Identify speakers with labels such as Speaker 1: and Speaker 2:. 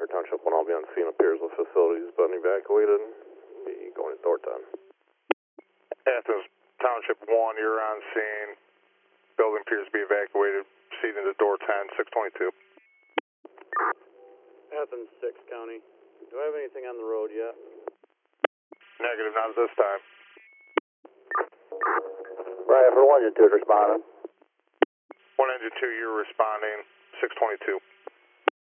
Speaker 1: Becker Township 1, I'll be on scene. Appears the facility's been evacuated. Be going to door 10.
Speaker 2: Athens Township 1, you're on scene. Building appears to be evacuated. Proceeding to door 10, 622.
Speaker 3: Athens 6 County. Do I have anything on the road yet?
Speaker 2: Negative, not at this time.
Speaker 4: Right, for 1 and 2 responding.
Speaker 2: 1 engine 2, you're responding, 622.